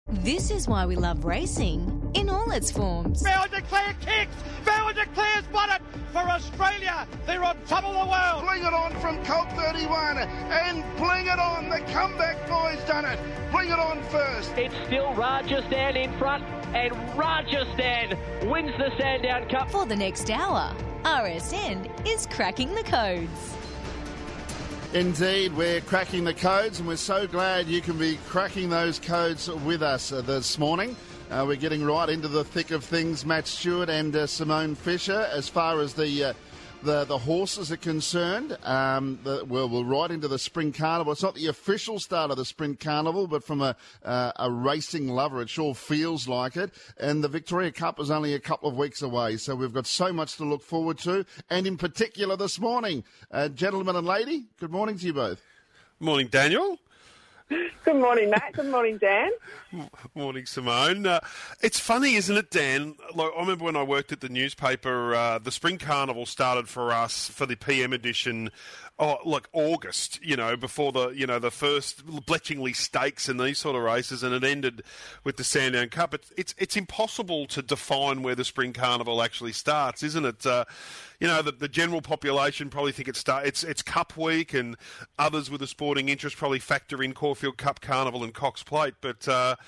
This is why we love racing in all its forms. Bauer Declare kicks. Bauer Declare's won it for Australia. They're on top of the world. Bling it on from Colt 31 and bling it on. The comeback boy's done it. Bling it on first. It's still Rajasthan in front, and Rajasthan wins the Sandown Cup. For the next hour, RSN is cracking the codes. Indeed, we're cracking the codes, and we're so glad you can be cracking those codes with us this morning. We're getting right into the thick of things. Matt Stewart and Simone Fisher, as far as the horses are concerned. We're right into the Spring Carnival. It's not the official start of the Spring Carnival, but from a racing lover, it sure feels like it. And the Victoria Cup is only a couple of weeks away, so we've got so much to look forward to. And in particular this morning, gentlemen and lady, good morning to you both. Morning, Daniel. Good morning, Matt. Good morning, Dan. Morning, Simone. It's funny, isn't it, Dan? Like, I remember when I worked at the newspaper, the Spring Carnival started for us for the PM edition, August, before the first Bletchingley Stakes and these sort of races, and it ended with the Sandown Cup. It's impossible to define where the Spring Carnival actually starts, isn't it? The general population probably think it's Cup Week, and others with a sporting interest probably factor in Caulfield Cup Carnival and Cox Plate. But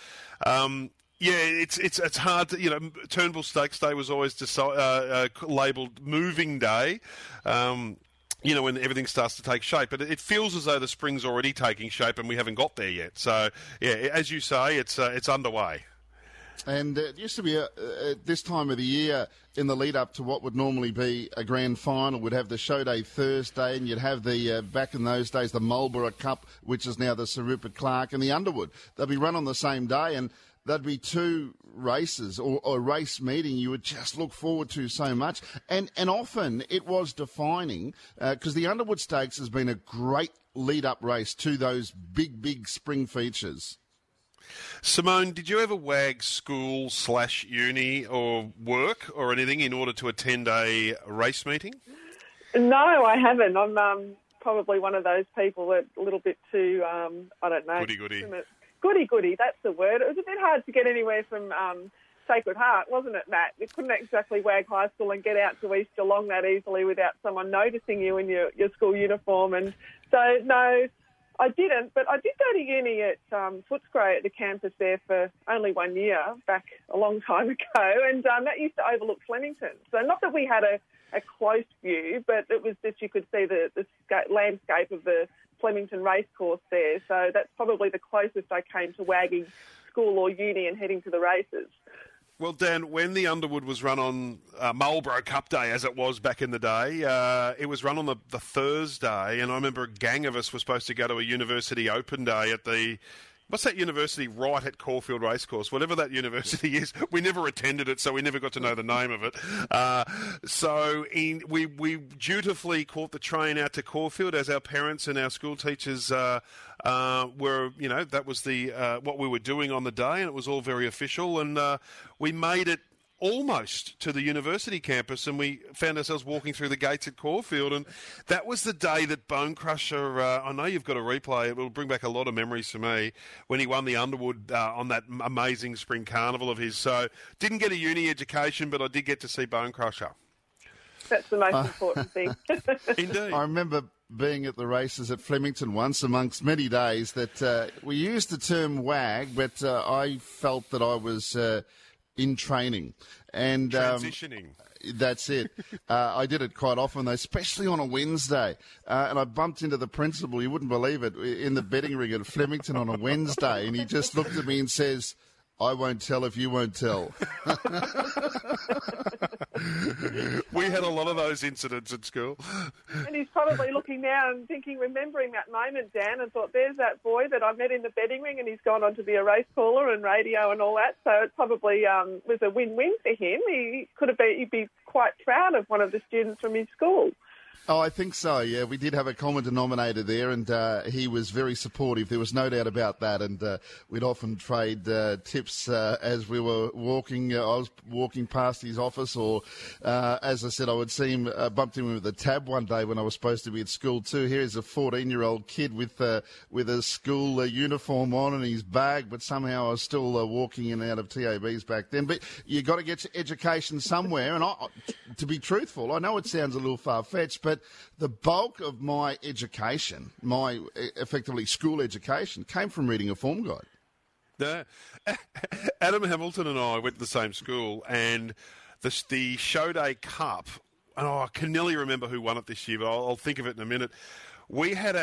it's hard to Turnbull Stakes Day was always labelled Moving Day. When everything starts to take shape. But it feels as though the spring's already taking shape and we haven't got there yet. So, as you say, it's underway. And it used to be this time of the year, in the lead up to what would normally be a grand final, would have the show day Thursday, and you'd have the, back in those days, the Marlborough Cup, which is now the Sir Rupert Clarke, and the Underwood. They'll be run on the same day, and there'd be two races or a race meeting you would just look forward to so much. And often it was defining, because the Underwood Stakes has been a great lead-up race to those big spring features. Simone, did you ever wag school/uni or work or anything in order to attend a race meeting? No, I haven't. I'm probably one of those people that a little bit too, I don't know. Goody, that's the word. It was a bit hard to get anywhere from Sacred Heart, wasn't it, Matt? You couldn't exactly wag high school and get out to East Geelong that easily without someone noticing you in your school uniform. And so, no, I didn't. But I did go to uni at Footscray at the campus there for only 1 year, back a long time ago. And that used to overlook Flemington. So not that we had a close view, but it was just you could see the landscape of the Flemington racecourse there, so that's probably the closest I came to wagging school or uni and heading to the races. Well, Dan, when the Underwood was run on Marlborough Cup Day, as it was back in the day, it was run on the Thursday, and I remember a gang of us were supposed to go to a University Open Day at the... What's that university right at Caulfield Racecourse? Whatever that university is, we never attended it, so we never got to know the name of it. We dutifully caught the train out to Caulfield as our parents and our school teachers were, that was what we were doing on the day, and it was all very official. And we made it almost to the university campus, and we found ourselves walking through the gates at Caulfield, and that was the day that Bone Crusher, I know you've got a replay, it will bring back a lot of memories for me, when he won the Underwood on that amazing Spring Carnival of his. So, didn't get a uni education, but I did get to see Bone Crusher. That's the most important thing. Indeed. I remember being at the races at Flemington once, amongst many days, that we used the term wag, but I felt that I was... in training and transitioning. That's it. I did it quite often, though, especially on a Wednesday. And I bumped into the principal, you wouldn't believe it, in the betting ring at Flemington on a Wednesday, and he just looked at me and says, "I won't tell if you won't tell." We had a lot of those incidents at school. And he's probably looking now and remembering that moment, Dan, and thought, there's that boy that I met in the betting ring, and he's gone on to be a race caller and radio and all that. So it probably was a win-win for him. He'd be quite proud of one of the students from his school. Oh, I think so, yeah. We did have a common denominator there, and he was very supportive. There was no doubt about that, and we'd often trade tips as we were walking. I was walking past his office, or as I said, I would see him, bumped him with a tab one day when I was supposed to be at school too. Here is a 14-year-old kid with a school uniform on and his bag, but somehow I was still walking in and out of TABs back then. But you got to get your education somewhere, and to be truthful, I know it sounds a little far-fetched, but the bulk of my education, my effectively school education, came from reading a form guide. Yeah. Adam Hamilton and I went to the same school, and the Show Day Cup, and I can nearly remember who won it this year, but I'll think of it in a minute. We had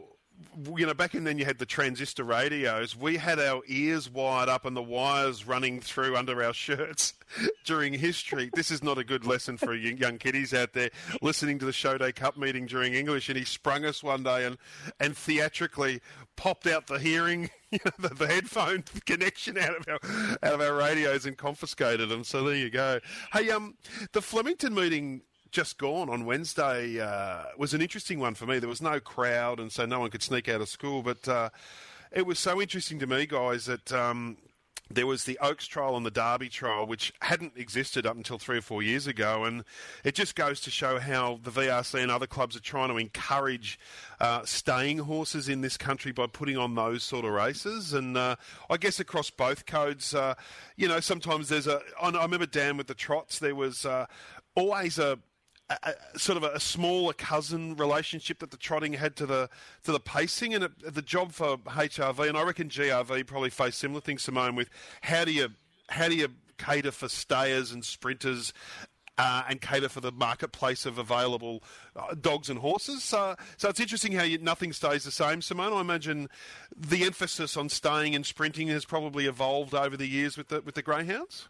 back in then you had the transistor radios. We had our ears wired up and the wires running through under our shirts during history. This is not a good lesson for young kiddies out there listening to the Show Day Cup meeting during English. And he sprung us one day and theatrically popped out the hearing, the headphone connection out of our radios and confiscated them. So there you go. Hey, the Flemington meeting just gone on Wednesday was an interesting one for me. There was no crowd, and so no one could sneak out of school. But it was so interesting to me, guys, that there was the Oaks trial and the Derby trial, which hadn't existed up until 3 or 4 years ago. And it just goes to show how the VRC and other clubs are trying to encourage staying horses in this country by putting on those sort of races. And I guess across both codes, sometimes there's I remember, Dan, with the trots, there was always a sort of a smaller cousin relationship that the trotting had to the pacing, and the job for HRV, and I reckon GRV probably face similar things, Simone, with how do you cater for stayers and sprinters and cater for the marketplace of available dogs and horses. So it's interesting how nothing stays the same, Simone. I imagine the emphasis on staying and sprinting has probably evolved over the years with the greyhounds.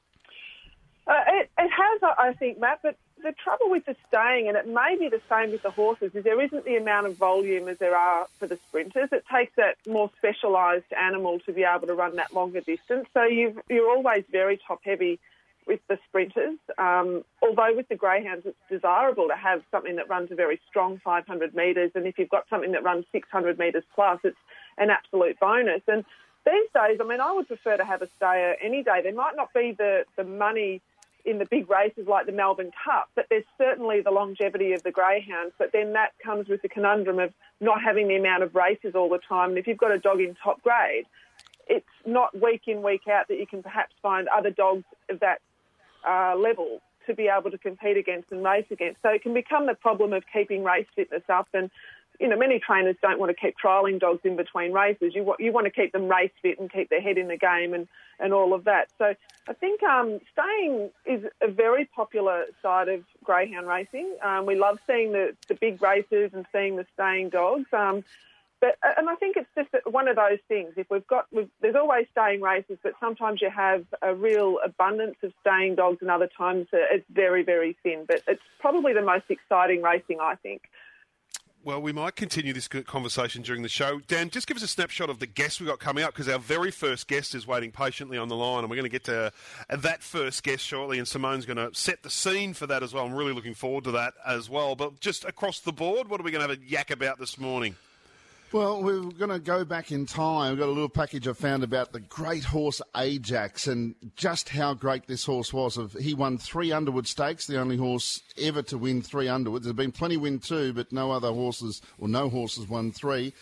It has, I think, Matt, but the trouble with the staying, and it may be the same with the horses, is there isn't the amount of volume as there are for the sprinters. It takes that more specialised animal to be able to run that longer distance. So you're always very top-heavy with the sprinters, although with the greyhounds it's desirable to have something that runs a very strong 500 metres, and if you've got something that runs 600 metres plus, it's an absolute bonus. And these days, I would prefer to have a stayer any day. There might not be the money in the big races like the Melbourne Cup, but there's certainly the longevity of the greyhounds. But then that comes with the conundrum of not having the amount of races all the time. And if you've got a dog in top grade, it's not week in, week out that you can perhaps find other dogs of that level to be able to compete against and race against. So it can become the problem of keeping race fitness up. And many trainers don't want to keep trialling dogs in between races. You want to keep them race fit and keep their head in the game and all of that. So I think staying is a very popular side of greyhound racing. We love seeing the big races and seeing the staying dogs. But I think it's just one of those things. There's always staying races, but sometimes you have a real abundance of staying dogs, and other times it's very, very thin. But it's probably the most exciting racing, I think. Well, we might continue this conversation during the show. Dan, just give us a snapshot of the guest we've got coming up, because our very first guest is waiting patiently on the line, and we're going to get to that first guest shortly, and Simone's going to set the scene for that as well. I'm really looking forward to that as well. But just across the board, what are we going to have a yak about this morning? Well, we're going to go back in time. We've got a little package I found about the great horse Ajax and just how great this horse was. He won 3 Underwood Stakes, the only horse ever to win 3 Underwoods. There have been plenty win 2, but no horses won 3.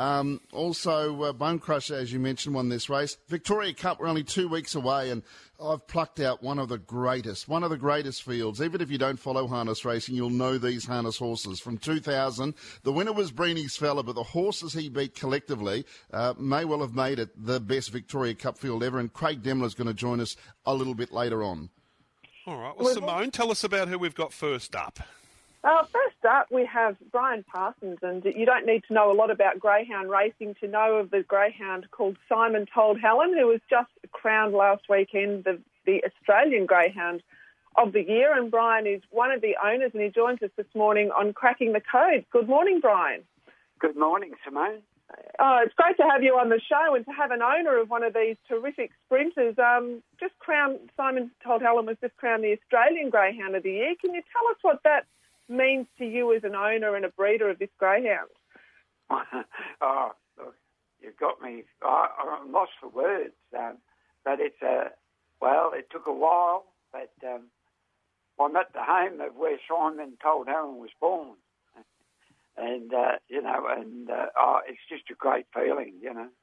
Also, Bone Crusher, as you mentioned, won this race. Victoria Cup, we're only 2 weeks away, and I've plucked out one of the greatest fields. Even if you don't follow harness racing, you'll know these harness horses. From 2000, the winner was Breeny's Fella, but the horses he beat collectively may well have made it the best Victoria Cup field ever, and Craig Demler's going to join us a little bit later on. All right. Well, Simone, tell us about who we've got first up. First up, we have Brian Parsons, and you don't need to know a lot about greyhound racing to know of the greyhound called Simon Told Helen, who was just crowned last weekend the Australian Greyhound of the Year. And Brian is one of the owners, and he joins us this morning on Cracking the Code. Good morning, Brian. Good morning, Simone. Oh, it's great to have you on the show and to have an owner of one of these terrific sprinters. Simon Told Helen was just crowned the Australian Greyhound of the Year. Can you tell us what that means to you as an owner and a breeder of this greyhound? Oh, look, you've got me. I'm lost for words. But it's it took a while. But I'm at the home of where Simon Told Helen was born, and it's just a great feeling, you know.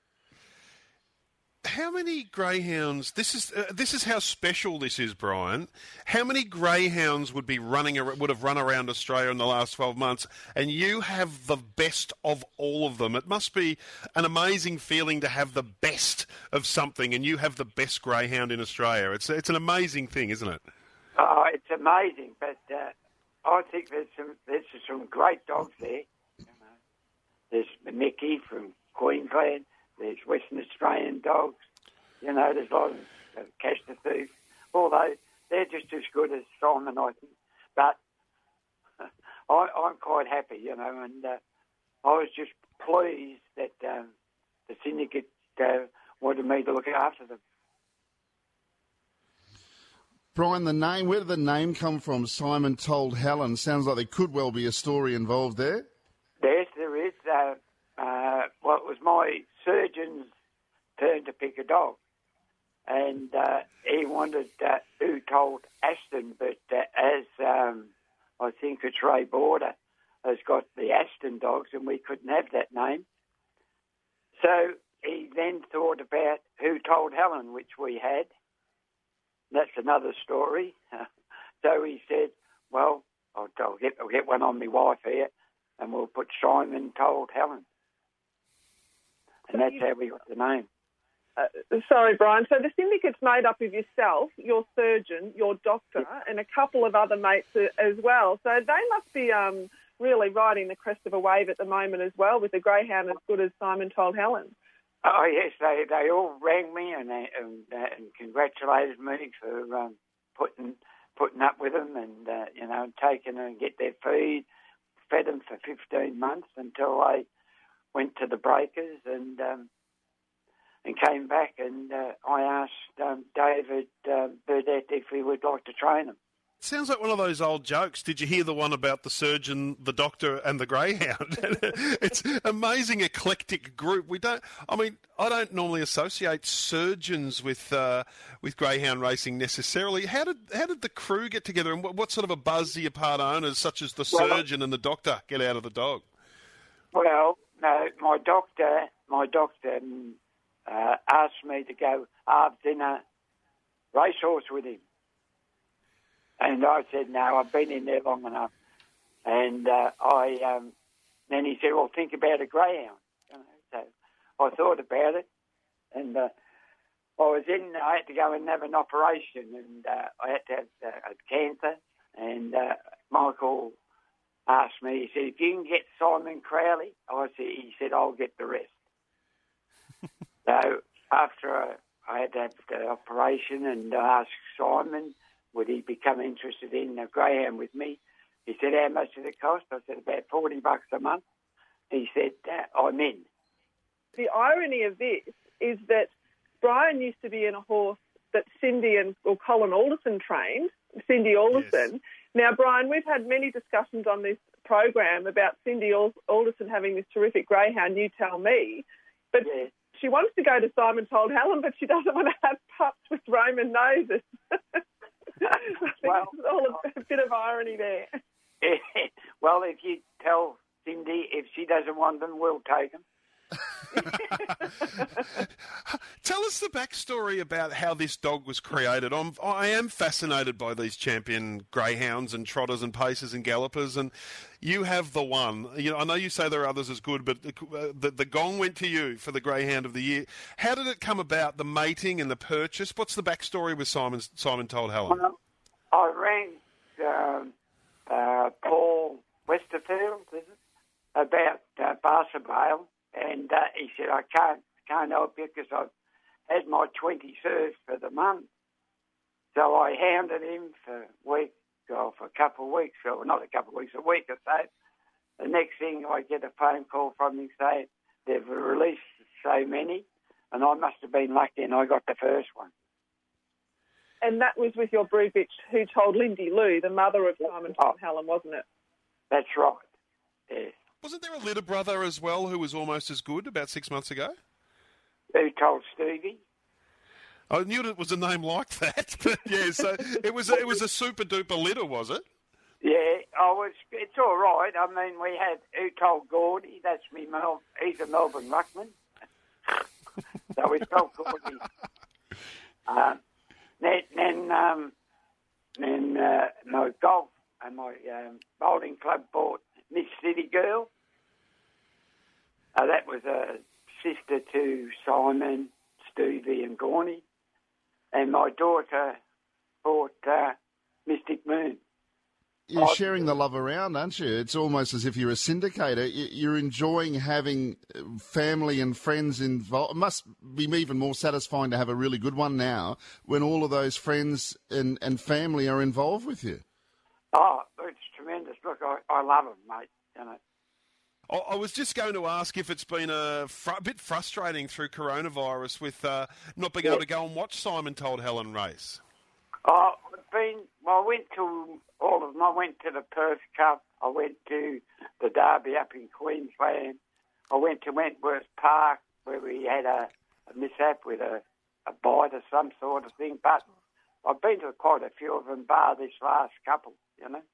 How many greyhounds? This is how special this is, Brian. How many greyhounds would have run around Australia in the last 12 months, and you have the best of all of them? It must be an amazing feeling to have the best of something, and you have the best greyhound in Australia. It's an amazing thing, isn't it? Oh, it's amazing, but I think there's some great dogs there. You know, there's Mickey from Queensland. There's Western Australian dogs. You know, there's a lot of Cash the Thief. Although they're just as good as Simon, I think. But I'm quite happy, you know, and I was just pleased that the syndicate wanted me to look after them. Brian, where did the name come from? Simon Told Helen. Sounds like there could well be a story involved there. Yes, there is. It was my surgeon's turn to pick a dog. And he wanted Who Told Aston, but as I think it's Ray Border has got the Aston dogs, and we couldn't have that name. So he then thought about Who Told Helen, which we had. That's another story. So he said, well, I'll get one on my wife here, and we'll put Simon Told Helen. And that's how we got the name. Sorry, Brian. So the syndicate's made up of yourself, your surgeon, your doctor, and a couple of other mates as well. So they must be really riding the crest of a wave at the moment as well, with a greyhound as good as Simon Told Helen. Oh, yes, they all rang me and congratulated me for putting up with them and, taking them and get their feed, fed them for 15 months until I went to the breakers and came back, and I asked David Burdett if he would like to train them. Sounds like one of those old jokes. Did you hear the one about the surgeon, the doctor, and the greyhound? It's an amazing eclectic group. I don't normally associate surgeons with greyhound racing necessarily. How did the crew get together, and what sort of a buzz do your part owners, such as the surgeon and the doctor, get out of the dog? Well, no, my doctor asked me to go have dinner racehorse with him. And I said, no, I've been in there long enough. And then he said, well, think about a greyhound. So I thought about it. And I had to go and have an operation. And I had to have cancer. And Michael asked me, he said, if you can get Simon Crowley, he said, I'll get the rest. So after I had to have the operation and asked Simon, would he become interested in a greyhound with me? He said, how much does it cost? I said, about $40 a month. He said, I'm in. The irony of this is that Brian used to be in a horse that Colin Alderson trained, Cindy Alderson. Yes. Now, Brian, we've had many discussions on this program about Cindy Alderson having this terrific greyhound, You Tell Me. But yes, she wants to go to Simon Told Helen, but she doesn't want to have pups with Roman noses. Well, there's all a bit of irony there. Well, if you tell Cindy if she doesn't want them, we'll take them. Tell us the backstory about how this dog was created. I am fascinated by these champion greyhounds and trotters and pacers and gallopers, and you have the one. I know you say there are others as good, but the gong went to you for the Greyhound of the Year. How did it come about, the mating and the purchase? What's the backstory with Simon Told Helen? Well, I rang Paul Westerfield about Barca Vale. And he said, I can't help you because I've had my 20 served for the month. So I hounded him for a couple of weeks, or not a couple of weeks, a week or so. The next thing I get a phone call from him saying they've released so many, and I must have been lucky and I got the first one. And that was with your brood bitch Who Told Lindy Lou, the mother of Simon Told Helen, wasn't it? That's right, yes. Wasn't there a litter brother as well who was almost as good about 6 months ago? Who Told Stevie? I knew it was a name like that, but yeah, so it was a super duper litter, was it? Yeah, it's all right. I mean, we had Who Told Gordy, that's me, he's a Melbourne ruckman. So we told Gordy. Then my golf and my bowling club bought Miss City Girl. That was a sister to Simon, Stevie and Gorney. And my daughter bought Mystic Moon. You're sharing the love around, aren't you? It's almost as if you're a syndicator. You're enjoying having family and friends involved. It must be even more satisfying to have a really good one now when all of those friends and family are involved with you. Oh, it's tremendous. Look, I love them, mate. You know. I was just going to ask if it's been a bit frustrating through coronavirus with not being able to go and watch Simon Told Helen race. I went to all of them. I went to the Perth Cup. I went to the Derby up in Queensland. I went to Wentworth Park where we had a mishap with a bite or some sort of thing. But I've been to quite a few of them, bar this last couple, you know.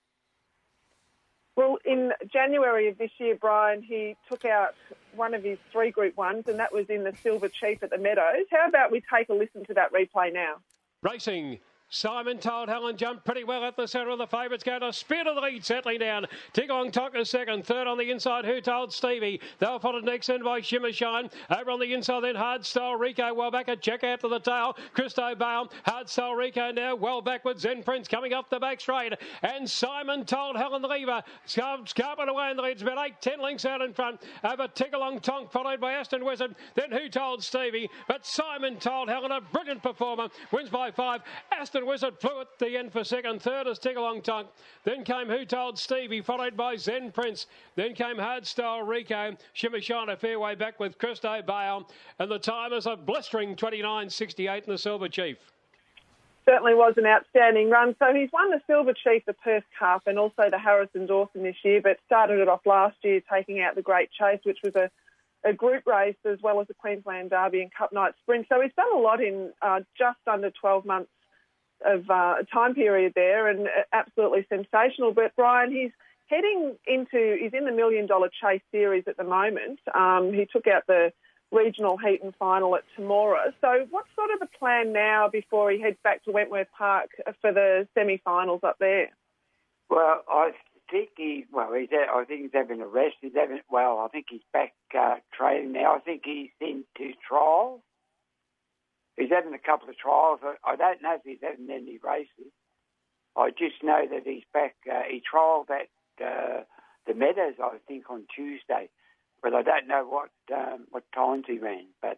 Well, in January of this year, Brian, he took out one of his 3 Group 1s, and that was in the Silver Chief at the Meadows. How about we take a listen to that replay now? Racing. Simon Told Helen jumped pretty well at the centre of the favourites. Going to spear to the lead, settling down. Tigong Tok is second. Third on the inside, Who Told Stevie. They were followed next in by Shimmer Shine. Over on the inside then, Hardstyle Rico. Well back at check out to the tail. Christo Bale. Hardstyle Rico now well back with Zen Prince coming up the back straight. And Simon Told Helen the lever. Scarping away in the lead. It's about 8-10 lengths out in front. Over Tigong Tonk followed by Aston Wizard. Then Who Told Stevie. But Simon Told Helen, a brilliant performer. Wins by 5. Aston Wizard flew at the end for second. Third is Tigong Tonk. Then came Who Told Stevie, followed by Zen Prince. Then came Hardstyle Rico. Shimmer Shine a fair way back with Christo Bale. And the time is a blistering 29.68 in the Silver Chief. Certainly was an outstanding run. So he's won the Silver Chief, the Perth Cup, and also the Harrison Dawson this year, but started it off last year taking out the Great Chase, which was a group race as well as the Queensland Derby and Cup Night Sprint. So he's done a lot in just under 12 months of a time period there, and absolutely sensational. But Brian, he's in the $1 Million Chase Series at the moment. He took out the regional heat and final at Temora. So what's sort of the plan now before he heads back to Wentworth Park for the semi-finals up there? Well, I think he's having a rest. I think he's back training now. I think he's into trials. He's having a couple of trials. I don't know if he's having any races. I just know that he's back. He trialled at the Meadows, I think, on Tuesday, but I don't know what times he ran. But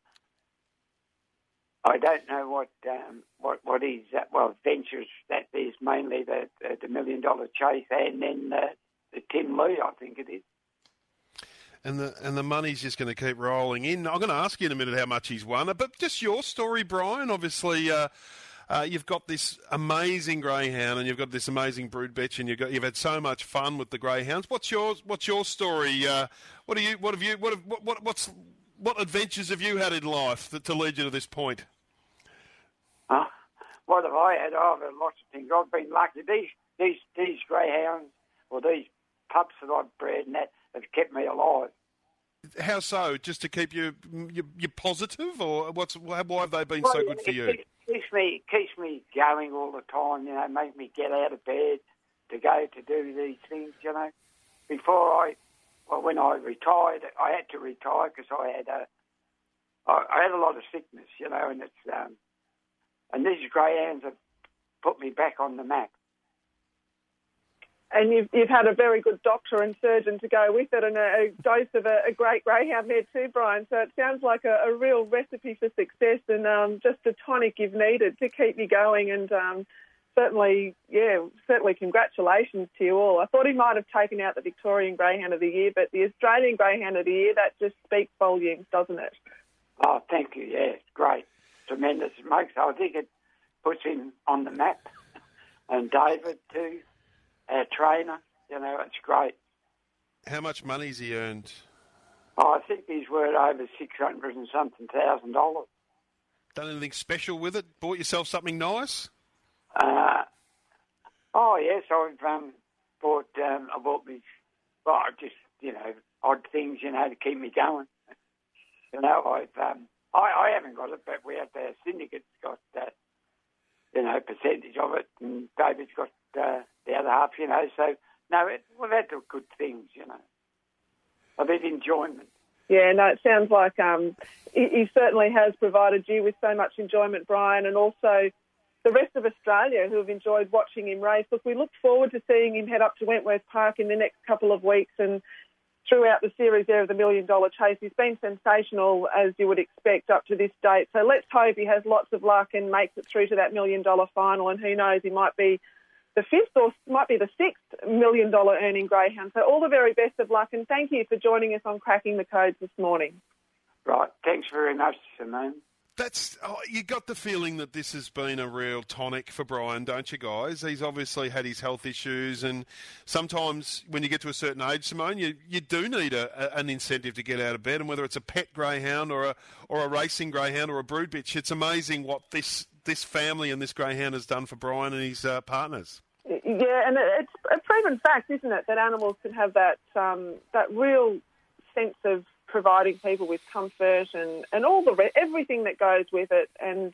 I don't know what his ventures. That is mainly the $1 Million Chase, and then the Tim Lee, I think it is. And the money's just going to keep rolling in. I'm going to ask you in a minute how much he's won. But just your story, Brian. Obviously, you've got this amazing greyhound, and you've got this amazing brood bitch, and you've had so much fun with the greyhounds. What's your story? What adventures have you had in life to lead you to this point? What have I had? I've had lots of things. I've been lucky. These greyhounds, or these pups that I've bred, and that have kept me alive. How so? Just to keep you positive, or why have they been so good for you? It keeps me going all the time. You know, make me get out of bed to go to do these things. You know, when I retired, I had to retire because I had a lot of sickness. You know, and it's and these greyhounds have put me back on the map. And you've had a very good doctor and surgeon to go with it, and a dose of a great greyhound there too, Brian. So it sounds like a real recipe for success, and just a tonic you've needed to keep you going. And certainly congratulations to you all. I thought he might have taken out the Victorian Greyhound of the Year, but the Australian Greyhound of the Year, that just speaks volumes, doesn't it? Oh, thank you. Yeah, it's great. Tremendous. I think it puts him on the map. And David too, our trainer. You know, it's great. How much money's he earned? Oh, I think he's worth over $600 and something thousand. Done anything special with it? Bought yourself something nice? Oh yes, I've bought. I bought me, well, just odd things, to keep me going. I haven't got it, but we have our syndicate's got percentage of it, and David's got the other half. So no, that's a good things. A bit of enjoyment. Yeah, no, it sounds like he certainly has provided you with so much enjoyment, Brian, and also the rest of Australia who have enjoyed watching him race. Look, we look forward to seeing him head up to Wentworth Park in the next couple of weeks and throughout the series there of the $1 Million Chase. He's been sensational, as you would expect, up to this date. So let's hope he has lots of luck and makes it through to that $1 Million final, and who knows, he might be the fifth or might be the $6th $1 million earning greyhound. So all the very best of luck, and thank you for joining us on Cracking the Codes this morning. Right. Thanks very much, Simone. You got the feeling that this has been a real tonic for Brian, don't you, guys? He's obviously had his health issues, and sometimes when you get to a certain age, Simone, you do need an incentive to get out of bed, and whether it's a pet greyhound or a racing greyhound or a brood bitch, it's amazing what this family and this greyhound has done for Brian and his partners. Yeah, and it's a proven fact, isn't it, that animals can have that real sense of providing people with comfort and all everything that goes with it. And,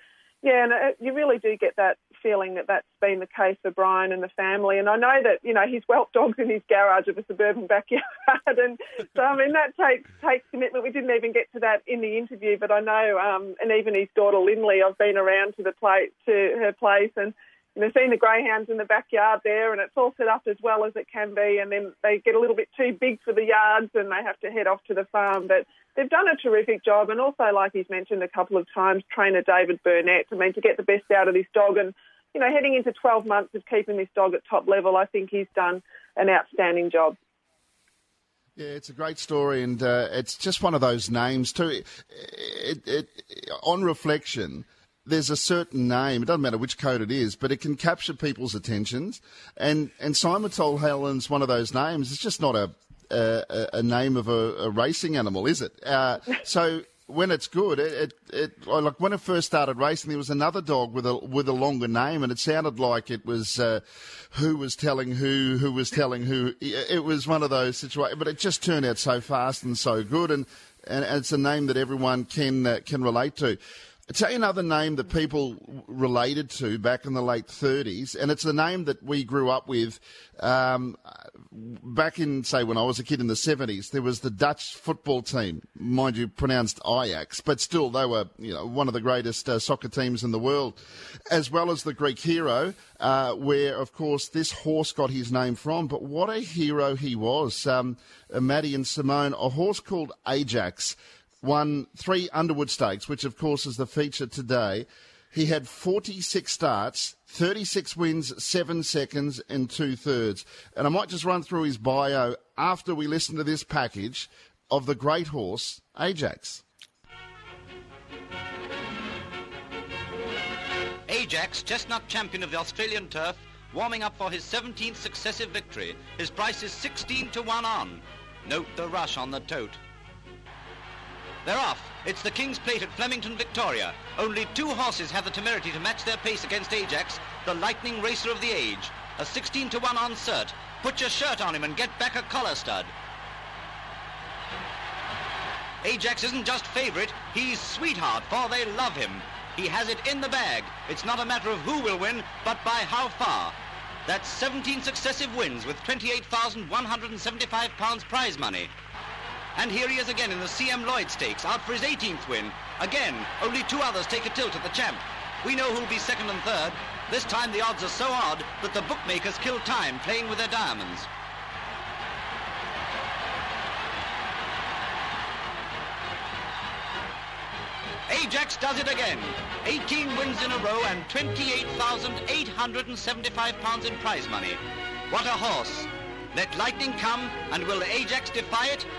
you really do get that feeling that that's been the case for Brian and the family. And I know that, he's whelped dogs in his garage of a suburban backyard. And so, that takes commitment. We didn't even get to that in the interview, but I know, and even his daughter Lindley, I've been around to her place and, seeing the greyhounds in the backyard there, and it's all set up as well as it can be, and then they get a little bit too big for the yards and they have to head off to the farm. But they've done a terrific job, and also, like he's mentioned a couple of times, trainer David Burnett, to get the best out of this dog. And, heading into 12 months of keeping this dog at top level, I think he's done an outstanding job. Yeah, it's a great story, and it's just one of those names too. On reflection, there's a certain name, it doesn't matter which code it is, but it can capture people's attentions. And Simmental Helen's one of those names. It's just not a name of a racing animal, is it? So when it's good, like when it first started racing, there was another dog with a longer name, and it sounded like it was who was telling who was telling who. It was one of those situations, but it just turned out so fast and so good, and it's a name that everyone can relate to. I'll tell you another name that people related to back in the late 30s, and it's a name that we grew up with back in, say, when I was a kid in the 70s. There was the Dutch football team, mind you, pronounced Ajax, but still they were, one of the greatest soccer teams in the world, as well as the Greek hero, where, of course, this horse got his name from. But what a hero he was, Maddie and Simone, a horse called Ajax. Won 3 Underwood Stakes, which, of course, is the feature today. He had 46 starts, 36 wins, 7 seconds and 2/3. And I might just run through his bio after we listen to this package of the great horse, Ajax. Ajax, chestnut champion of the Australian turf, warming up for his 17th successive victory. His price is 16 to 1 on. Note the rush on the tote. They're off. It's the King's Plate at Flemington, Victoria. Only 2 horses have the temerity to match their pace against Ajax, the lightning racer of the age. A 16 to 1 on cert. Put your shirt on him and get back a collar stud. Ajax isn't just favourite, he's sweetheart, for they love him. He has it in the bag. It's not a matter of who will win, but by how far. That's 17 successive wins with £28,175 prize money. And here he is again in the CM Lloyd Stakes, out for his 18th win. Again, only 2 others take a tilt at the champ. We know who'll be second and third. This time the odds are so odd that the bookmakers kill time playing with their diamonds. Ajax does it again. 18 wins in a row and £28,875 in prize money. What a horse. Let lightning come, and will Ajax defy it?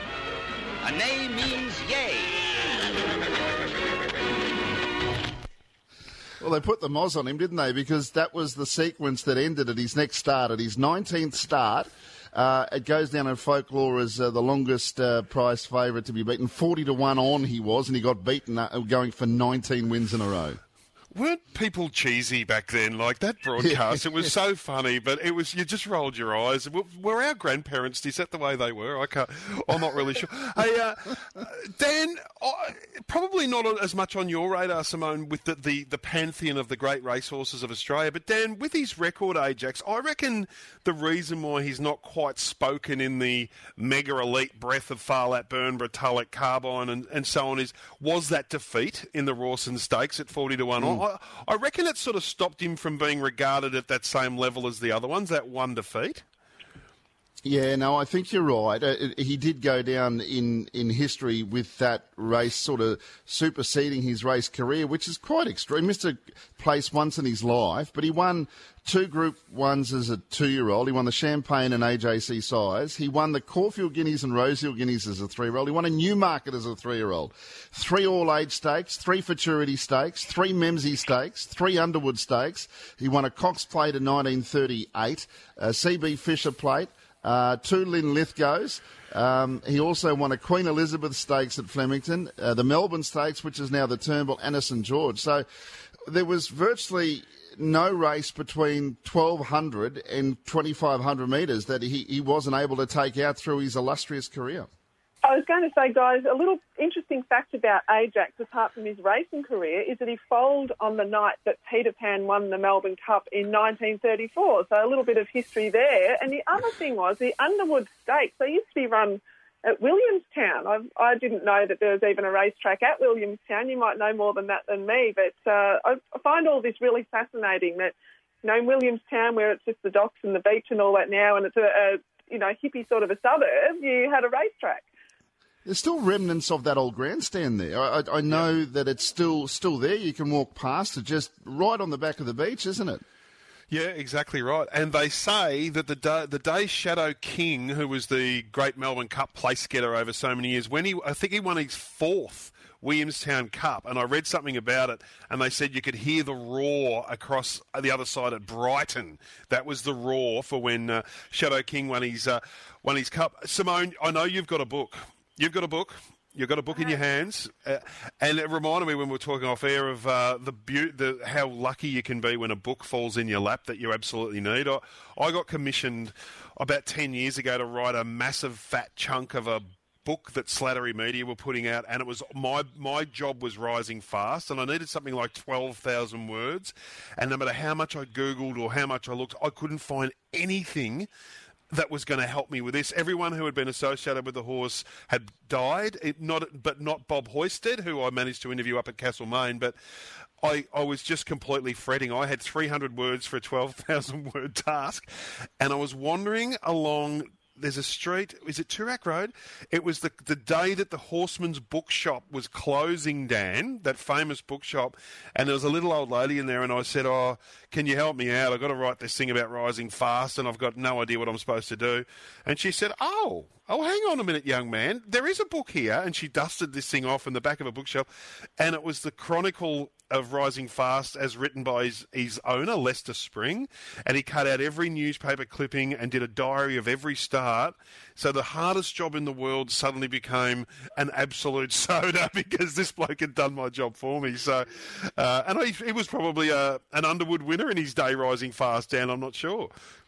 A nay means yay. Well, they put the moz on him, didn't they? Because that was the sequence that ended at his next start, at his 19th start. It goes down in folklore as the longest prize favourite to be beaten. 40-1 on he was, and he got beaten going for 19 wins in a row. Weren't people cheesy back then? Like that broadcast, it was so funny, but it was, you just rolled your eyes. Were our grandparents, is that the way they were? I'm not really sure. Hey, Dan, probably not as much on your radar, Simone, with the pantheon of the great racehorses of Australia, but Dan, with his record, Ajax, I reckon the reason why he's not quite spoken in the mega elite breath of Farlap, Burnborough, Tulloch, Carbine and so on was that defeat in the Rawson Stakes at 40-1. I reckon it sort of stopped him from being regarded at that same level as the other ones, that one defeat. Yeah, no, I think you're right. He did go down in history with that race sort of superseding his race career, which is quite extreme. He missed a place once in his life, but he won 2 Group 1s as a 2-year-old. He won the Champagne and AJC size. He won the Caulfield Guineas and Rosehill Guineas as a 3-year-old. He won a Newmarket as a 3-year-old. 3 All-Age Stakes, 3 Futurity Stakes, 3 Memsey Stakes, 3 Underwood Stakes. He won a Cox Plate in 1938, a CB Fisher Plate, 2 Lynn Lithgows. He also won a Queen Elizabeth Stakes at Flemington, the Melbourne Stakes, which is now the Turnbull, and a St George. So there was virtually no race between 1,200 and 2,500 metres that he wasn't able to take out through his illustrious career. I was going to say, guys, a little interesting fact about Ajax, apart from his racing career, is that he foaled on the night that Peter Pan won the Melbourne Cup in 1934. So a little bit of history there. And the other thing was the Underwood Stakes. They used to be run at Williamstown. I didn't know that there was even a racetrack at Williamstown. You might know more than that than me. But I find all this really fascinating that, in Williamstown, where it's just the docks and the beach and all that now, and it's a hippie sort of a suburb, you had a racetrack. There's still remnants of that old grandstand there. I know that it's still there. You can walk past it, just right on the back of the beach, isn't it? Yeah, exactly right. And they say that the day Shadow King, who was the great Melbourne Cup place getter over so many years, I think he won his 4th Williamstown Cup, and I read something about it, and they said you could hear the roar across the other side at Brighton. That was the roar for when Shadow King won his cup. Simone, I know you've got a book. You've got a book in your hands, and it reminded me when we were talking off air of how lucky you can be when a book falls in your lap that you absolutely need. I got commissioned about 10 years ago to write a massive fat chunk of a book that Slattery Media were putting out, and it was my job was Rising Fast, and I needed something like 12,000 words, and no matter how much I Googled or how much I looked, I couldn't find anything that was going to help me with this. Everyone who had been associated with the horse had died, but not Bob Hoisted, who I managed to interview up at Castlemaine. But I was just completely fretting. I had 300 words for a 12,000 word task, and I was wandering along. There's a street, is it Toorak Road? It was the day that the Horseman's Bookshop was closing, Dan, that famous bookshop, and there was a little old lady in there, and I said, can you help me out? I've got to write this thing about Rising Fast, and I've got no idea what I'm supposed to do. And she said, oh, hang on a minute, young man. There is a book here, and she dusted this thing off in the back of a bookshelf, and it was the Chronicle of Rising Fast as written by his owner, Lester Spring, and he cut out every newspaper clipping and did a diary of every start. So the hardest job in the world suddenly became an absolute soda because this bloke had done my job for me. So, and he was probably an Underwood winner in his day, Rising Fast, Dan, I'm not sure.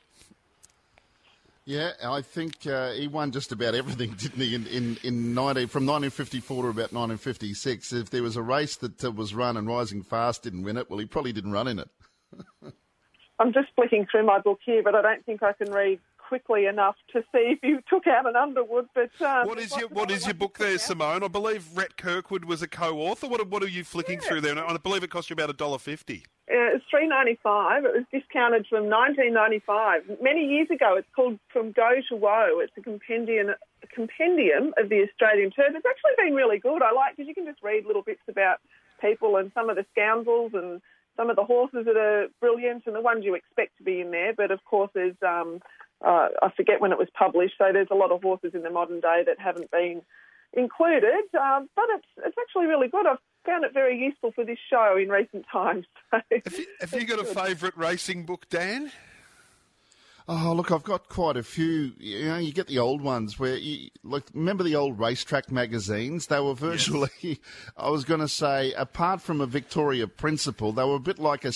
Yeah, I think he won just about everything, didn't he, from 1954 to about 1956. If there was a race that was run and Rising Fast didn't win it, well, he probably didn't run in it. I'm just flicking through my book here, but I don't think I can read quickly enough to see if you took out an Underwood. But what is your book there, Simone? I believe Rhett Kirkwood was a co-author. What are you flicking through there? I believe it cost you about $1.50. It's $3.95. It was discounted from $19.95 many years ago. It's called From Go to Woe. It's a compendium of the Australian Turf. It's actually been really good. I like because you can just read little bits about people and some of the scoundrels and some of the horses that are brilliant and the ones you expect to be in there. But of course, there's I forget when it was published, so there's a lot of horses in the modern day that haven't been included. But it's actually really good. found it very useful for this show in recent times. So. Have you got a favourite racing book, Dan? Oh, look, I've got quite a few. You get the old ones where, remember the old racetrack magazines? They were virtually, yes. I was going to say, apart from a Victoria Principal, they were a bit like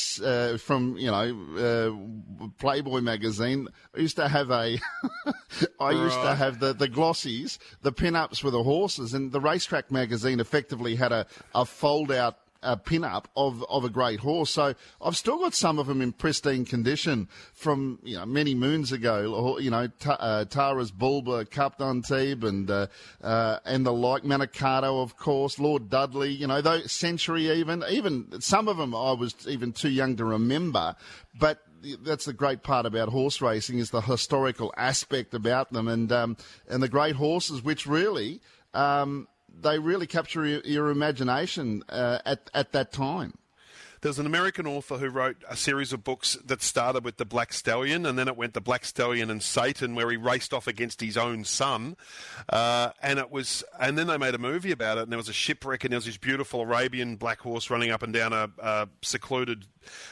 Playboy magazine. I used to have used to have the glossies, the pin-ups with the horses, and the racetrack magazine effectively had a fold-out pin-up of a great horse. So I've still got some of them in pristine condition from many moons ago. Tara's Bulba, Cup d'Antibes, and the like. Manicato, of course, Lord Dudley. Those Century even some of them I was even too young to remember, but. That's the great part about horse racing is the historical aspect about them, and the great horses, which really. They really capture your imagination at that time. There's an American author who wrote a series of books that started with the Black Stallion, and then it went to Black Stallion and Satan, where he raced off against his own son. And then they made a movie about it, and there was a shipwreck, and there was this beautiful Arabian black horse running up and down a secluded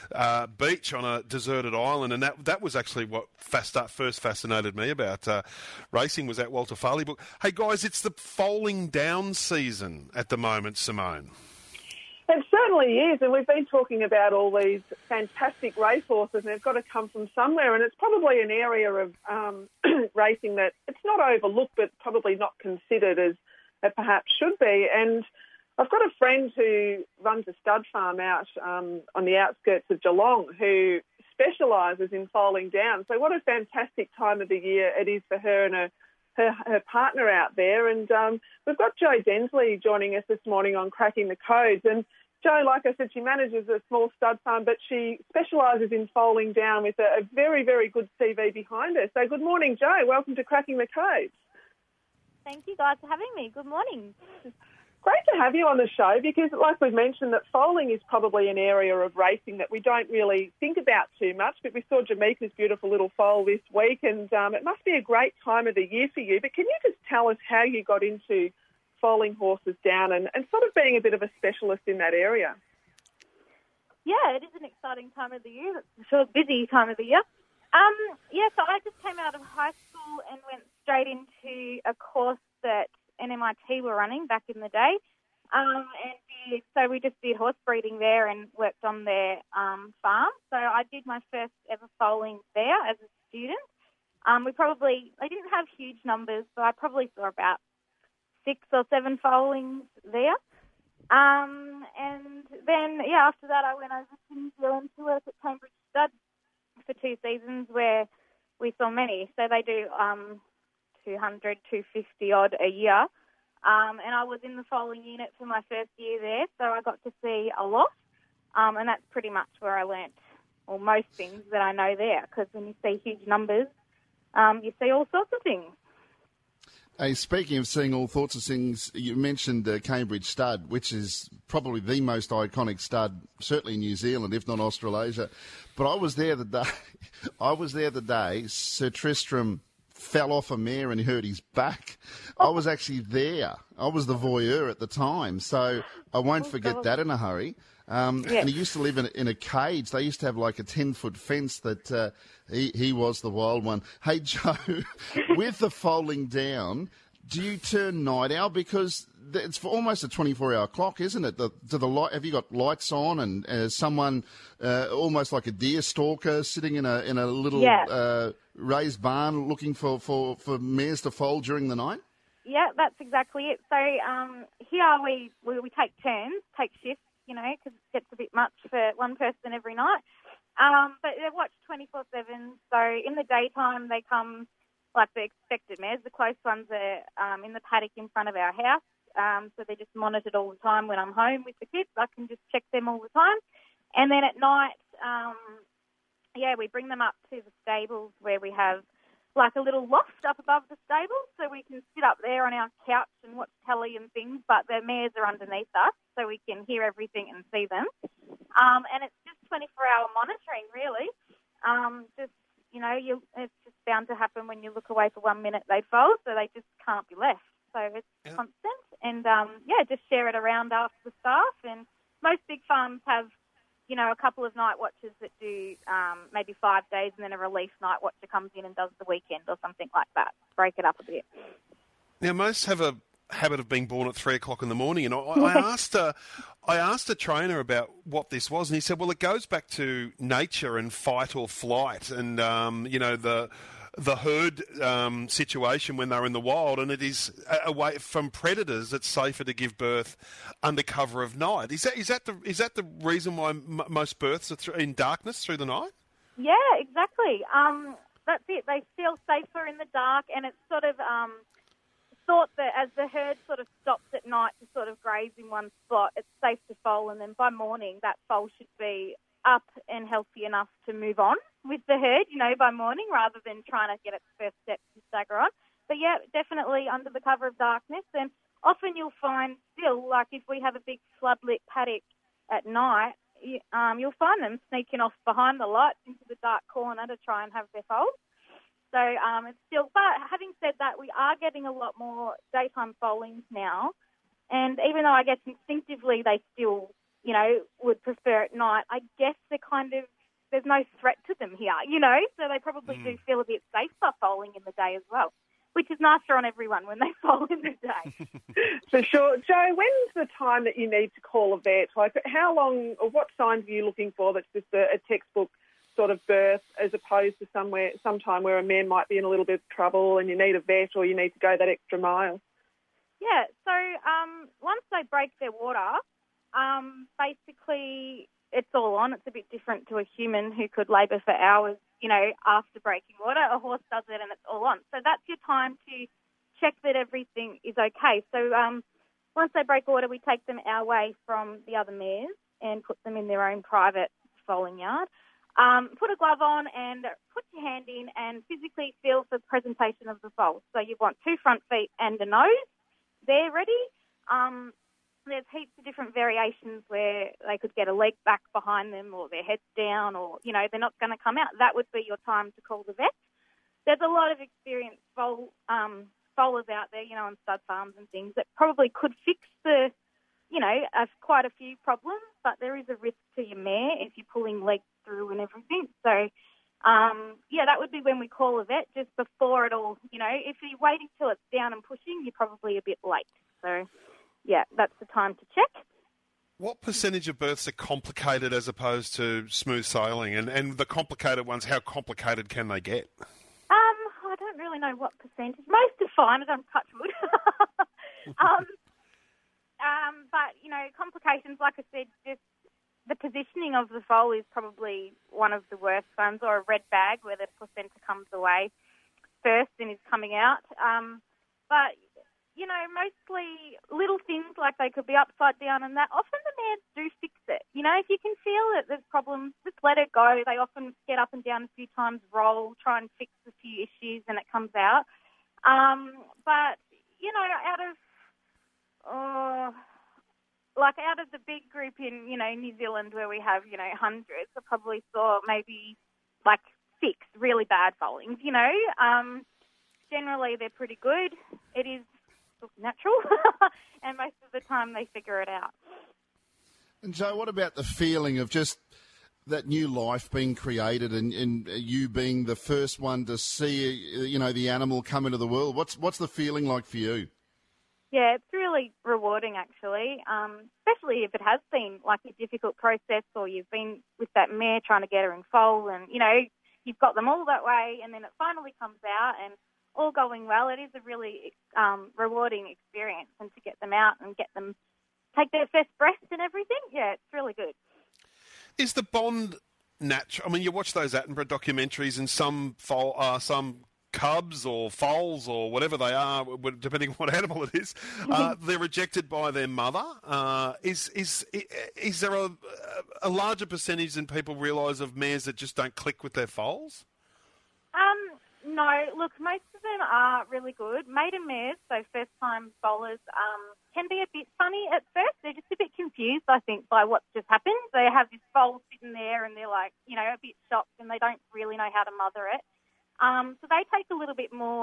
beach on a deserted island, and that was actually what first fascinated me about racing, was that Walter Farley book. Hey guys, it's the foaling down season at the moment, Simone. It certainly is, and we've been talking about all these fantastic racehorses, and they've got to come from somewhere, and it's probably an area of racing that it's not overlooked, but probably not considered as it perhaps should be. And I've got a friend who runs a stud farm out on the outskirts of Geelong who specialises in foaling down. So what a fantastic time of the year it is for her and her partner out there. And we've got Jo Densley joining us this morning on Cracking the Codes. And Jo, like I said, she manages a small stud farm, but she specialises in foaling down with a very, very good CV behind her. So good morning, Jo. Welcome to Cracking the Codes. Thank you guys for having me. Good morning. Great to have you on the show because, like we've mentioned, that foaling is probably an area of racing that we don't really think about too much, but we saw Jamaica's beautiful little foal this week, and it must be a great time of the year for you. But can you just tell us how you got into foaling horses down and sort of being a bit of a specialist in that area? Yeah, it is an exciting time of the year. It's a busy time of the year. So I just came out of high school and went straight into a course that NMIT were running back in the day. So we just did horse breeding there and worked on their farm. So I did my first ever foaling there as a student. I didn't have huge numbers, but I probably saw about 6 or 7 foalings there. And then, after that I went over to New Zealand to work at Cambridge Stud for 2 seasons where we saw many. So they do 200, 250 odd a year. And I was in the foaling unit for my first year there, so I got to see a lot. And that's pretty much where I learnt, or most things that I know there, because when you see huge numbers, you see all sorts of things. Hey, speaking of seeing all sorts of things, you mentioned Cambridge Stud, which is probably the most iconic stud, certainly in New Zealand, if not Australasia. But I was there the day Sir Tristram fell off a mare and hurt his back. I was actually there. I was the voyeur at the time, so I won't forget that in a hurry. And he used to live in a cage. They used to have like a 10-foot fence that he was the wild one. Hey, Jo, with the foaling down, do you turn night owl? Because it's for almost a 24-hour clock, isn't it? Have you got lights on and someone almost like a deer stalker sitting in a little raised barn looking for mares to foal during the night? Yeah, that's exactly it. So here we take turns, take shifts, because it gets a bit much for one person every night. But they're watched 24/7. So in the daytime, they come like the expected mares. The close ones are in the paddock in front of our house. So they're just monitored all the time when I'm home with the kids. I can just check them all the time. And then at night, we bring them up to the stables where we have like a little loft up above the stables, so we can sit up there on our couch and watch telly and things, but the mares are underneath us, so we can hear everything and see them. And it's just 24-hour monitoring, really. It's just bound to happen when you look away for 1 minute, they fold, so they just can't be left. So it's constant, and, just share it around after the staff. And most big farms have, a couple of night watchers that do maybe 5 days, and then a relief night watcher comes in and does the weekend or something like that. Break it up a bit. Now, most have a habit of being born at 3 o'clock in the morning, and I asked a trainer about what this was, and he said, well, it goes back to nature and fight or flight, and the herd situation when they're in the wild, and it is away from predators. It's safer to give birth under cover of night. Is that the reason why most births are in darkness through the night? Yeah, exactly. That's it. They feel safer in the dark, and it's sort of thought that as the herd sort of stops at night to sort of graze in one spot, it's safe to foal, and then by morning that foal should be up and healthy enough to move on with the herd, by morning, rather than trying to get its first steps to stagger on. But yeah, definitely under the cover of darkness. And often you'll find still, like if we have a big floodlit paddock at night, you'll find them sneaking off behind the lights into the dark corner to try and have their foals. So it's still, but having said that, we are getting a lot more daytime foalings now. And even though I guess instinctively they still, would prefer at night, I guess there's no threat to them here, so they probably do feel a bit safer foaling in the day as well, which is nicer on everyone when they foal in the day. For sure. Joe, when's the time that you need to call a vet? Like, how long or what signs are you looking for that's just a textbook sort of birth, as opposed to sometime where a mare might be in a little bit of trouble and you need a vet or you need to go that extra mile? Yeah, so once they break their water, basically it's all on. It's a bit different to a human who could labour for hours, after breaking water. A horse does it and it's all on. So that's your time to check that everything is okay. So once they break water, we take them our way from the other mares and put them in their own private foaling yard. Put a glove on and put your hand in and physically feel for the presentation of the foal. So you want 2 front feet and a nose. They're ready. There's heaps of different variations where they could get a leg back behind them or their head's down or, they're not going to come out. That would be your time to call the vet. There's a lot of experienced foalers out there, on stud farms and things that probably could fix quite a few problems, but there is a risk to your mare if you're pulling legs through and everything. So, that would be when we call a vet, just before it all, if you're waiting till it's down and pushing, you're probably a bit late. So, yeah, that's the time to check. What percentage of births are complicated as opposed to smooth sailing? And the complicated ones, how complicated can they get? I don't really know what percentage. Most are fine, I don't touch wood. But, complications, like I said, just the positioning of the foal is probably one of the worst ones, or a red bag where the placenta comes away first and is coming out. But, mostly little things like they could be upside down and that. Often the mares do fix it. If you can feel that there's problems, just let it go. They often get up and down a few times, roll, try and fix a few issues, and it comes out. But, out of the big group in, New Zealand where we have, hundreds, I probably saw maybe 6 really bad foalings, Generally, they're pretty good. It is natural, and most of the time they figure it out. And Joe, what about the feeling of just that new life being created and you being the first one to see, the animal come into the world? What's the feeling like for you? Yeah, it's really rewarding, actually, especially if it has been a difficult process, or you've been with that mare trying to get her in foal and, you've got them all that way, and then it finally comes out and all going well. It is a really rewarding experience, and to get them out and get them take their first breath and everything, yeah, it's really good. Is the bond natural? I mean, you watch those Attenborough documentaries, and some cubs or foals or whatever they are, depending on what animal it is, they're rejected by their mother. Is there a larger percentage than people realise of mares that just don't click with their foals? No, look, most of them are really good. Maiden mares, so first-time foalers, can be a bit funny at first. They're just a bit confused, I think, by what's just happened. They have this foal sitting there and they're a bit shocked, and they don't really know how to mother it. So they take a little bit more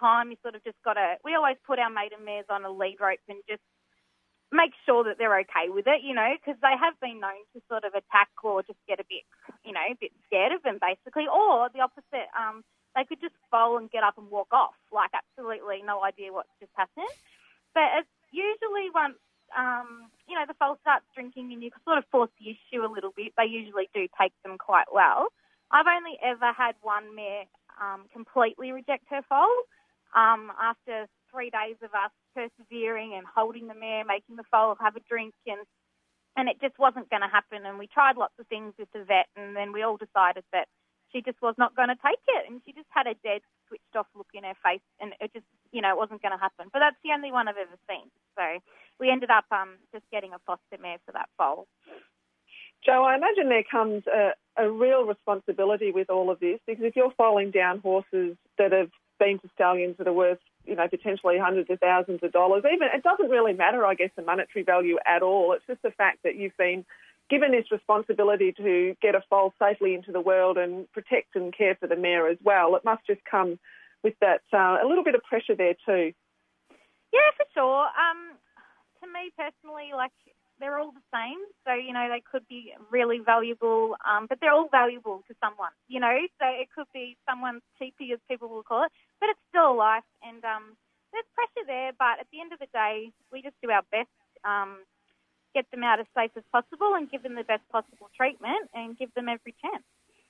time, you sort of just got to... We always put our maiden mares on a lead rope and just make sure that they're okay with it, you know, because they have been known to sort of attack or just get a bit, you know, a bit scared of them, basically. Or the opposite, they could just foal and get up and walk off, like absolutely no idea what's just happened. But it's usually once, you know, the foal starts drinking and you sort of force the issue a little bit, they usually do take them quite well. I've only ever had one mare completely reject her foal after 3 days of us persevering and holding the mare, making the foal have a drink, and it just wasn't going to happen. And we tried lots of things with the vet, and then we all decided that she just was not going to take it, and she just had a dead, switched off look in her face, and it just, you know, it wasn't going to happen. But that's the only one I've ever seen. So we ended up just getting a foster mare for that foal. Joe, I imagine there comes a real responsibility with all of this, because if you're foaling down horses that have been to stallions that are worth, you know, potentially hundreds of thousands of dollars, even it doesn't really matter, I guess, the monetary value at all. It's just the fact that you've been given this responsibility to get a foal safely into the world and protect and care for the mare as well. It must just come with that a little bit of pressure there too. Yeah, for sure. To me personally, like, they're all the same. So, you know, they could be really valuable, but they're all valuable to someone, you know. So it could be someone's cheapie, as people will call it, but it's still a life. And there's pressure there, but at the end of the day, we just do our best, get them out as safe as possible and give them the best possible treatment and give them every chance.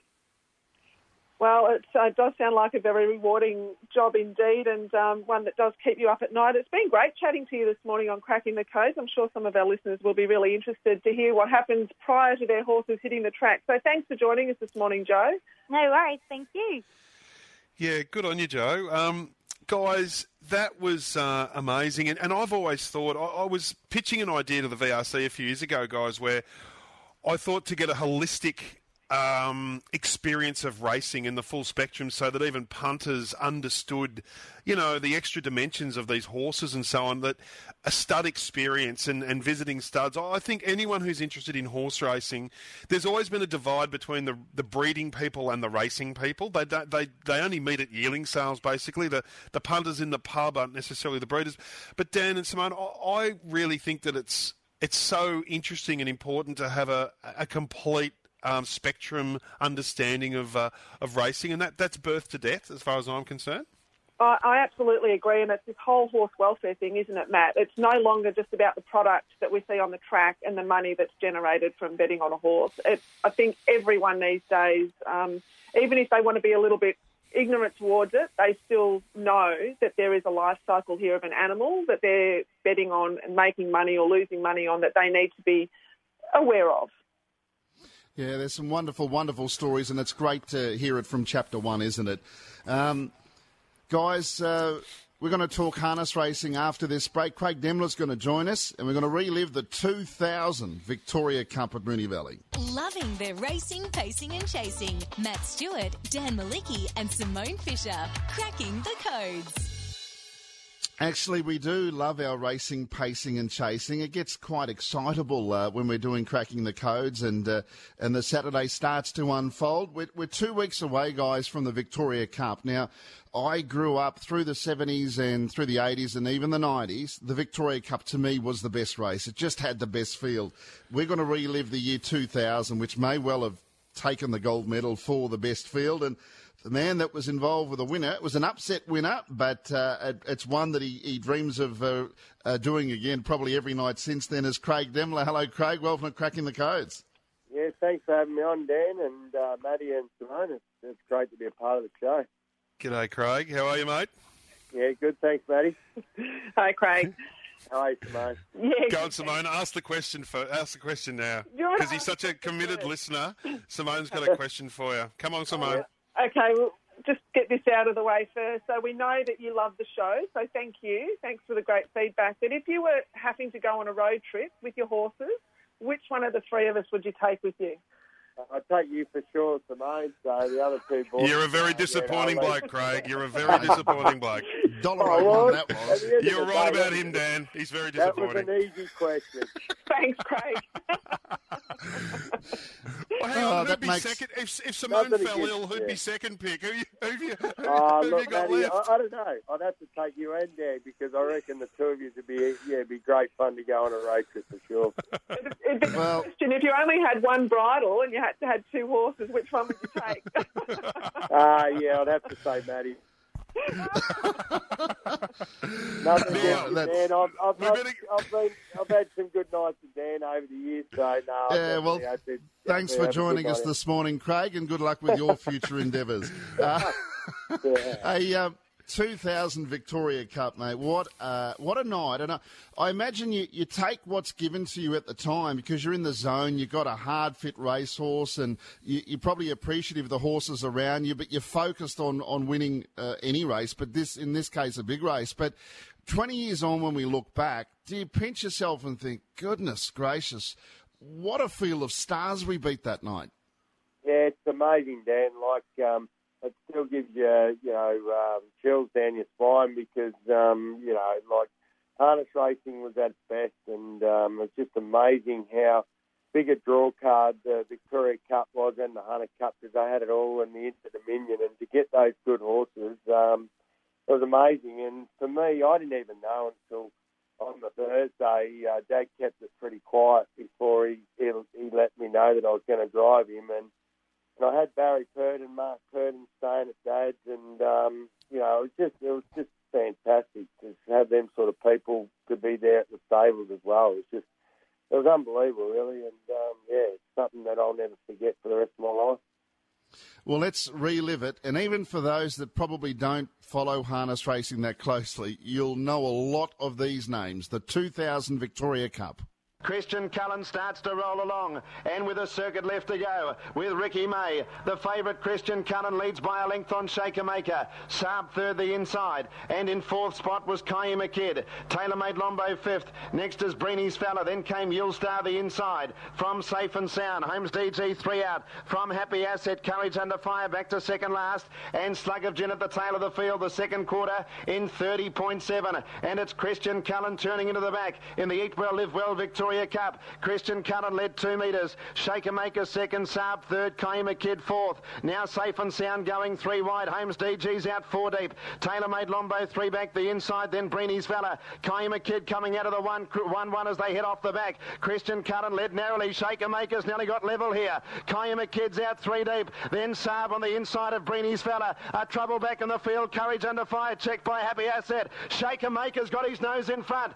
Well, it does sound like a very rewarding job indeed, and one that does keep you up at night. It's been great chatting to you this morning on Cracking the Codes. I'm sure some of our listeners will be really interested to hear what happens prior to their horses hitting the track. So thanks for joining us this morning, Joe. No worries. Thank you. Yeah, good on you, Joe. Guys, that was amazing. And I've always thought, I was pitching an idea to the VRC a few years ago, guys, where I thought to get a holistic experience of racing in the full spectrum, so that even punters understood, you know, the extra dimensions of these horses and so on, that a stud experience and visiting studs. I think anyone who's interested in horse racing, there's always been a divide between the breeding people and the racing people. They only meet at yearling sales, basically. The punters in the pub aren't necessarily the breeders. But Dan and Simone, I really think that it's so interesting and important to have a complete spectrum understanding of racing, and that's birth to death as far as I'm concerned. I absolutely agree, and it's this whole horse welfare thing, isn't it, Matt? It's no longer just about the product that we see on the track and the money that's generated from betting on a horse. I think everyone these days, even if they want to be a little bit ignorant towards it, they still know that there is a life cycle here of an animal that they're betting on and making money or losing money on, that they need to be aware of. Yeah, there's some wonderful, wonderful stories, and it's great to hear it from Chapter 1, isn't it? Guys, we're going to talk harness racing after this break. Craig Demler's going to join us, and we're going to relive the 2000 Victoria Cup at Moonee Valley. Loving their racing, pacing and chasing. Matt Stewart, Dan Malicki and Simone Fisher. Cracking the Codes. Actually, we do love our racing, pacing and chasing. It gets quite excitable when we're doing Cracking the Codes, and the Saturday starts to unfold. We're 2 weeks away, guys, from the Victoria Cup. Now, I grew up through the 70s and through the 80s and even the 90s. The Victoria Cup, to me, was the best race. It just had the best field. We're going to relive the year 2000, which may well have taken the gold medal for the best field, and the man that was involved with the winner, it was an upset winner, but it's one that he dreams of doing again probably every night since then, is Craig Demler. Hello, Craig. Welcome to Cracking the Codes. Yeah, thanks for having me on, Dan, and Matty and Simone. It's great to be a part of the show. G'day, Craig. How are you, mate? Yeah, good. Thanks, Matty. Hi, Craig. Hi, Simone. Yeah, go on, Simone. Ask the question now, because he's such a committed listener. Simone's got a question for you. Come on, Simone. Yeah. Okay, well, just get this out of the way first. So we know that you love the show, so thank you. Thanks for the great feedback. But if you were having to go on a road trip with your horses, which one of the three of us would you take with you? I'd take you for sure, Simone, so the other two boys... You're a very disappointing bloke, Craig. You're a very disappointing bloke. $1 that was. You're right about him, Dan. He's very disappointing. That was an easy question. Thanks, Craig. Well, hang on, who'd be second? If Simone fell ill, who'd be second pick? Who Look, Matty, I don't know. I'd have to take you and Dan because I reckon the two of you would be great fun to go on a road trip for sure. It'd be a question. If you only had one bridle and you had to have two horses, which one would you take? Yeah, I'd have to say Matty. Nothing against Dan. I've had some good nights with Dan over the years, so no. Yeah, well, thanks for joining us this morning, Craig, and good luck with your future endeavours. A 2000 Victoria Cup, mate. What a night! And I imagine you take what's given to you at the time because you're in the zone. You've got a hard fit racehorse, and you're probably appreciative of the horses around you. But you're focused on winning any race. But in this case, a big race. But 20 years on, when we look back, do you pinch yourself and think, "Goodness gracious, what a field of stars we beat that night"? Yeah, it's amazing, Dan. It still gives you, chills down your spine because, harness racing was at its best, and it's just amazing how big a draw card the Victoria Cup was and the Hunter Cup because they had it all in the Inter-Dominion, and to get those good horses, it was amazing. And for me, I didn't even know until on the Thursday, Dad kept it pretty quiet before he let me know that I was going to drive him, and I had Barry Purdon, Mark Purdon staying at Dad's, and it was just fantastic to have them sort of people to be there at the stables as well. It was unbelievable, really, and it's something that I'll never forget for the rest of my life. Well, let's relive it, and even for those that probably don't follow harness racing that closely, you'll know a lot of these names. The 2000 Victoria Cup. Christian Cullen starts to roll along, and with a circuit left to go with Ricky May. The favourite Christian Cullen leads by a length on Shaker Maker. Saab third the inside, and in fourth spot was Kaima Kid. Tailor-Made Lombo fifth. Next is Breeny's Fella. Then came Yulstar the inside. From Safe and Sound, Holmes DG 3 out. From Happy Asset, Courage Under Fire back to second last, and Slug of Gin at the tail of the field. The second quarter in 30.7, and it's Christian Cullen turning into the back in the Eat Well Live Well Victoria Cup. Christian Cullen led 2 metres. Shaker Maker second, Saab third, Kaima Kid fourth. Now Safe and Sound going 3 wide. Holmes DG's out 4 deep. Tailor-Made Lombo 3 back the inside, then Breeny's Fella. Kaima Kid coming out of the 1-1 as they head off the back. Christian Cullen led narrowly. Shaker Maker's nearly got level here. Kaima Kid's out 3 deep. Then Saab on the inside of Breeny's Fella. A trouble back in the field. Courage Under Fire checked by Happy Asset. Shaker Maker's got his nose in front.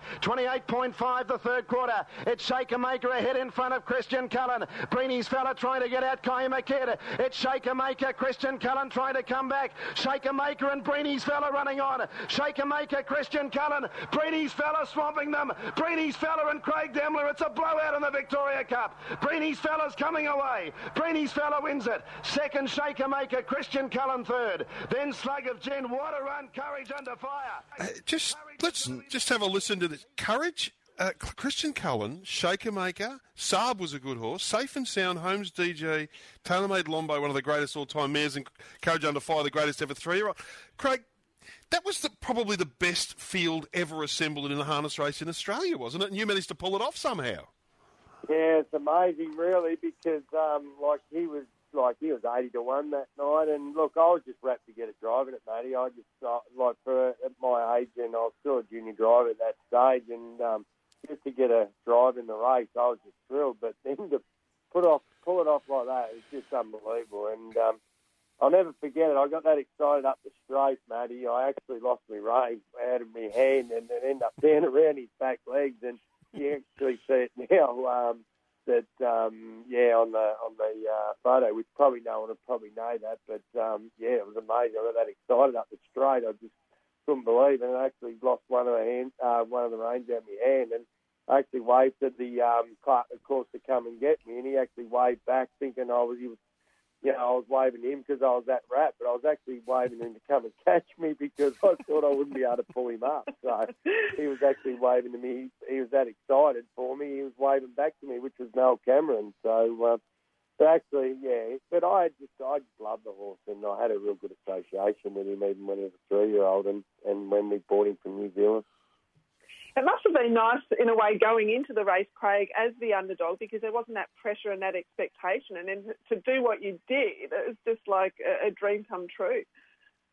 28.5 the third quarter. It's Shaker Maker ahead in front of Christian Cullen. Breeny's Fella trying to get out Kaima Kid. It's Shaker Maker, Christian Cullen trying to come back. Shaker Maker and Breeny's Fella running on. Shaker Maker, Christian Cullen. Breeny's Fella swamping them. Breeny's Fella and Craig Demler. It's a blowout in the Victoria Cup. Breeny's Fella's coming away. Breeny's Fella wins it. Second, Shaker Maker, Christian Cullen third. Then Slug of Gin. What a run. Courage Under Fire. Let's just have a listen to this. Courage. Christian Cullen, Shaker Maker, Saab was a good horse, Safe and Sound, Holmes DJ, Tailor-Made Lombo, one of the greatest all-time mares, and Courage Under Fire, the greatest ever 3-year-old. Craig, that was probably the best field ever assembled in a harness race in Australia, wasn't it? And you managed to pull it off somehow. Yeah, it's amazing, really, because he was 80 to 1 that night, and look, I was just rapt to get it driving it, matey. I just for at my age, and I was still a junior driver at that stage, and just to get a drive in the race, I was just thrilled. But then to pull it off like that is just unbelievable. And I'll never forget it. I got that excited up the straight, Matty. I actually lost my rein out of my hand and then ended up down around his back legs. And you actually see it now on the photo, which probably no one would probably know that. But it was amazing. I got that excited up the straight. I just couldn't believe it. And I actually lost one of the reins out of my hand, and I actually waved at the clerk, of course, to come and get me, and he actually waved back, thinking I was waving him because I was that rapt, but I was actually waving him to come and catch me because I thought I wouldn't be able to pull him up. So he was actually waving to me. He was that excited for me. He was waving back to me, which was Noel Cameron. So. But actually, yeah. But I just loved the horse, and I had a real good association with him, even when he was a 3-year-old, and when we bought him from New Zealand. It must have been nice, in a way, going into the race, Craig, as the underdog, because there wasn't that pressure and that expectation. And then to do what you did, it was just like a dream come true.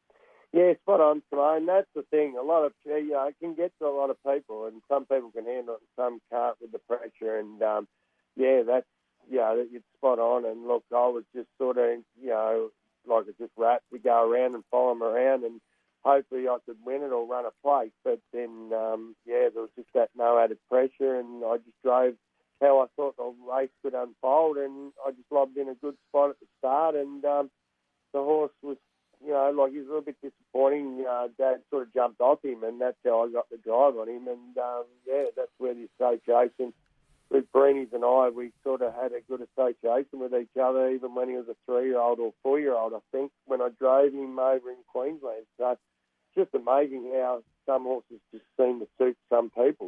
Yeah, spot on, Simone. That's the thing. A lot of, it can get to a lot of people, and some people can handle it and some can't with the pressure. And, that's, it's spot on. And, look, I was just sort of, like it's just rats. We go around and follow them around, and hopefully I could win it or run a place. But then, there was just that no added pressure, and I just drove how I thought the race could unfold, and I just lobbed in a good spot at the start, and the horse was, he was a little bit disappointing. Dad sort of jumped off him, and that's how I got the drive on him. And, that's where the association with Breeny's and I, we sort of had a good association with each other, even when he was a 3-year-old or 4-year-old, I think, when I drove him over in Queensland. So it's just amazing how some horses just seem to suit some people,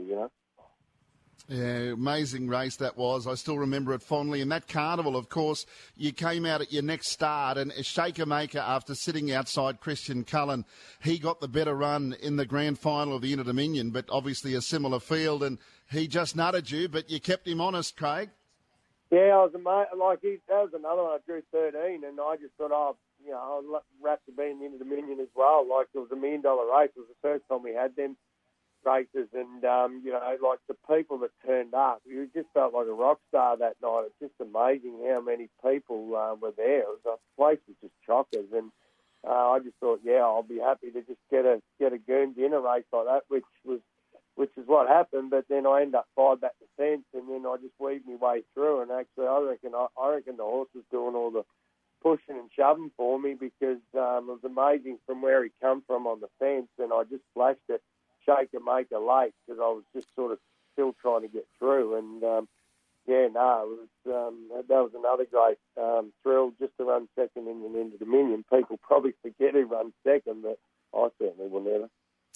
Yeah, amazing race that was. I still remember it fondly. And that carnival, of course, you came out at your next start, and Shaker Maker, after sitting outside Christian Cullen, he got the better run in the grand final of the Inter-Dominion, but obviously a similar field, and he just nutted you, but you kept him honest, Craig. Yeah, I was amazed. That was another one. I drew 13, and I just thought, I'll wrap to be in the Inter-Dominion as well. Like, it was $1 million race. It was the first time we had them races, and like the people that turned up, you just felt like a rock star that night. It's just amazing how many people were there. The place was just chockers, and I just thought, I'll be happy to just get a Goons in a race like that, which is what happened. But then I ended up 5 back the fence, and then I just weaved my way through. And actually, I reckon the horse was doing all the pushing and shoving for me, because it was amazing from where he come from on the fence, and I just flashed it. Shaker Maker late, because I was just sort of still trying to get through, and it was that was another great thrill just to run second in the Inter-Dominion. People probably forget who runs second, but I certainly will never.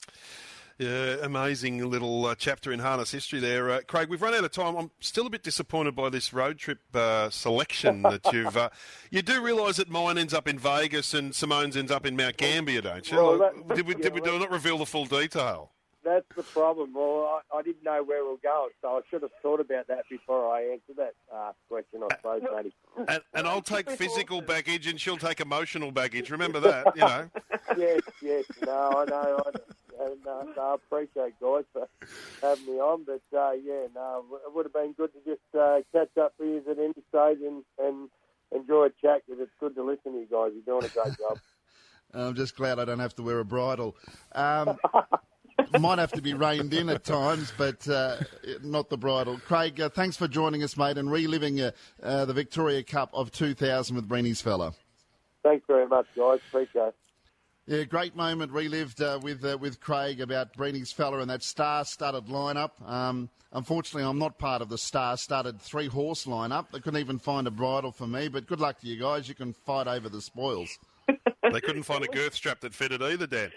Yeah, amazing little chapter in harness history there. Craig, we've run out of time. I'm still a bit disappointed by this road trip selection that you've... you do realise that mine ends up in Vegas and Simone's ends up in Mount Gambier, don't you? Well, did we not reveal the full detail? That's the problem. Well, I didn't know where we were going, so I should have thought about that before I answered that question, I suppose, Matty. And I'll take physical baggage and she'll take emotional baggage. Remember that, Yes. No, I know. And I appreciate guys for having me on, but it would have been good to just catch up with you at any stage and enjoy a chat, because it's good to listen to you guys. You're doing a great job. I'm just glad I don't have to wear a bridle. Might have to be reined in at times, but not the bridle. Craig, thanks for joining us, mate, and reliving the Victoria Cup of 2000 with Breeny's Fella. Thanks very much, guys. Appreciate it. Yeah, great moment relived with Craig about Breeny's Fella and that star-studded lineup. Unfortunately, I'm not part of the star-studded 3-horse lineup. They couldn't even find a bridle for me, but good luck to you guys. You can fight over the spoils. They couldn't find a girth strap that fitted either, Dan.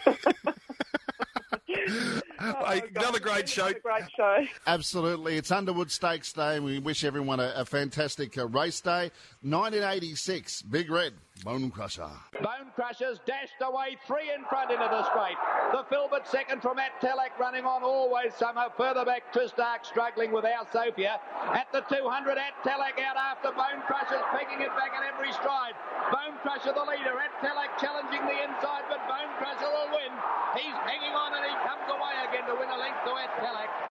Another great show. Absolutely. It's Underwood Stakes Day, and we wish everyone a fantastic race day. 1986, Big Red, Bone Crusher. Bone Crushers dashed away 3 in front into the straight. The Filbert second from At Telek running on always somehow. Further back, Tristark struggling with Our Sophia. At the 200, At Telek out after Bone Crushers, pegging it back at every stride. Bone Crusher the leader. At Telek challenging the inside, but Bone Crusher will win. He's hanging on and he comes away again to win a length to At Telek.